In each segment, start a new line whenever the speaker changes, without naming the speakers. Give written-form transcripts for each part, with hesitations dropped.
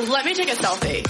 Let me take a selfie.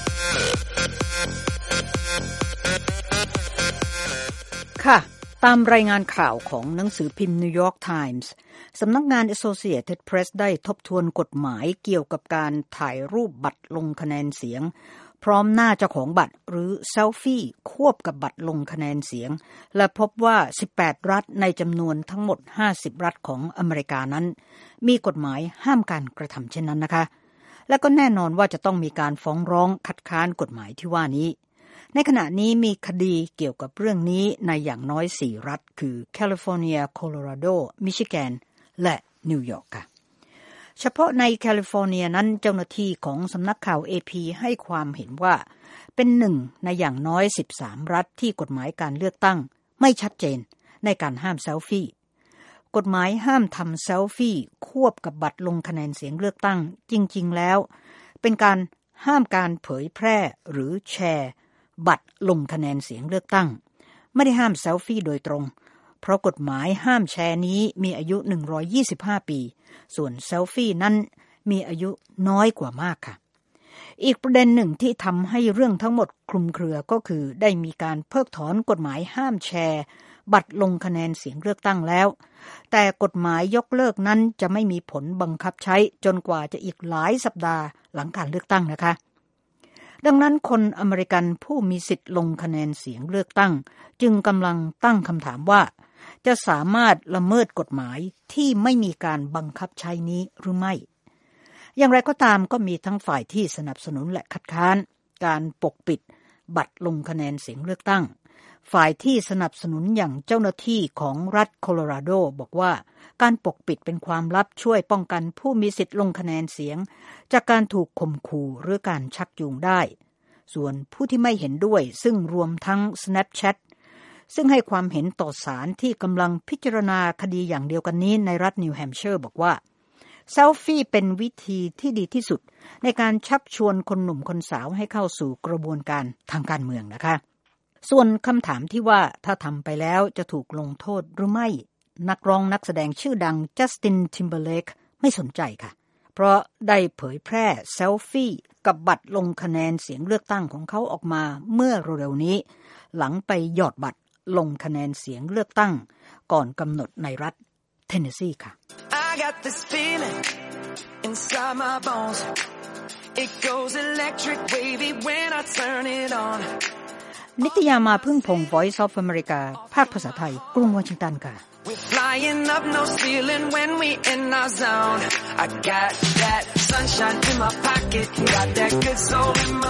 ค่ะตามรายงานข่าวของหนังสือพิมพ์ New York Times สำนักงาน Associated Press ได้ทบทวนกฎหมายเกี่ยวกับการถ่ายรูปบัตรลงคะแนนเสียงพร้อมหน้าเจ้าของบัตรหรือเซลฟี่ควบกับบัตรลงคะแนนเสียงและพบว่า18รัฐในจำนวนทั้งหมด50รัฐของอเมริกานั้นมีกฎหมายห้ามการกระทำเช่นนั้นนะคะและก็แน่นอนว่าจะต้องมีการฟ้องร้องคัดค้านกฎหมายที่ว่านี้ในขณะนี้มีคดีเกี่ยวกับเรื่องนี้ในอย่างน้อย4รัฐคือแคลิฟอร์เนียโคโลราโดมิชิแกนและนิวยอร์กค่ะเฉพาะในแคลิฟอร์เนียนั้นเจ้าหน้าที่ของสำนักข่าว AP ให้ความเห็นว่าเป็นหนึ่งในอย่างน้อย13รัฐที่กฎหมายการเลือกตั้งไม่ชัดเจนในการห้ามเซลฟี่กฎหมายห้ามทำเซลฟี่ควบกับบัตรลงคะแนนเสียงเลือกตั้งจริงๆแล้วเป็นการห้ามการเผยแพร่หรือแชร์บัตรลงคะแนนเสียงเลือกตั้งไม่ได้ห้ามเซลฟี่โดยตรงเพราะกฎหมายห้ามแชร์นี้มีอายุ125ปีส่วนเซลฟี่นั้นมีอายุน้อยกว่ามากค่ะอีกประเด็นหนึ่งที่ทำให้เรื่องทั้งหมดคลุมเครือก็คือได้มีการเพิกถอนกฎหมายห้ามแชร์บัตรลงคะแนนเสียงเลือกตั้งแล้วแต่กฎหมายยกเลิกนั้นจะไม่มีผลบังคับใช้จนกว่าจะอีกหลายสัปดาห์หลังการเลือกตั้งนะคะดังนั้นคนอเมริกันผู้มีสิทธิ์ลงคะแนนเสียงเลือกตั้งจึงกำลังตั้งคำถามว่าจะสามารถละเมิดกฎหมายที่ไม่มีการบังคับใช้นี้หรือไม่อย่างไรก็ตามก็มีทั้งฝ่ายที่สนับสนุนและคัดค้านการปกปิดบัตรลงคะแนนเสียงเลือกตั้งฝ่ายที่สนับสนุนอย่างเจ้าหน้าที่ของรัฐโคโลราโดบอกว่าการปกปิดเป็นความลับช่วยป้องกันผู้มีสิทธิ์ลงคะแนนเสียงจากการถูกข่มขู่หรือการชักจูงได้ส่วนผู้ที่ไม่เห็นด้วยซึ่งรวมทั้ง Snapchat ซึ่งให้ความเห็นต่อศาลที่กำลังพิจารณาคดีอย่างเดียวกันนี้ในรัฐนิวแฮมป์เชอร์บอกว่าเซลฟี่เป็นวิธีที่ดีที่สุดในการชักชวนคนหนุ่มคนสาวให้เข้าสู่กระบวนการทางการเมืองนะคะส่วนคำถามที่ว่าถ้าทำไปแล้วจะถูกลงโทษหรือไม่นักร้องนักแสดงชื่อดังจัสตินทิมเบอร์เลกไม่สนใจค่ะเพราะได้เผยแพร่เซลฟี่กับบัตรลงคะแนนเสียงเลือกตั้งของเขาออกมาเมื่อเร็วๆนี้หลังไปหยอดบัตรลงคะแนนเสียงเลือกตั้งก่อนกำหนดในรัฐเทนเนสซีค่ะ
I got this feeling inside my bones it goes electric wavy when I turn it on
นิตยามาพึ่งพงศ์ Voice of America ภาคภาษาไทยกรุงวอชิงตันค่ะ
We're flying up no ceiling when we in our zone I got that sunshine in my pocket got that good soul in my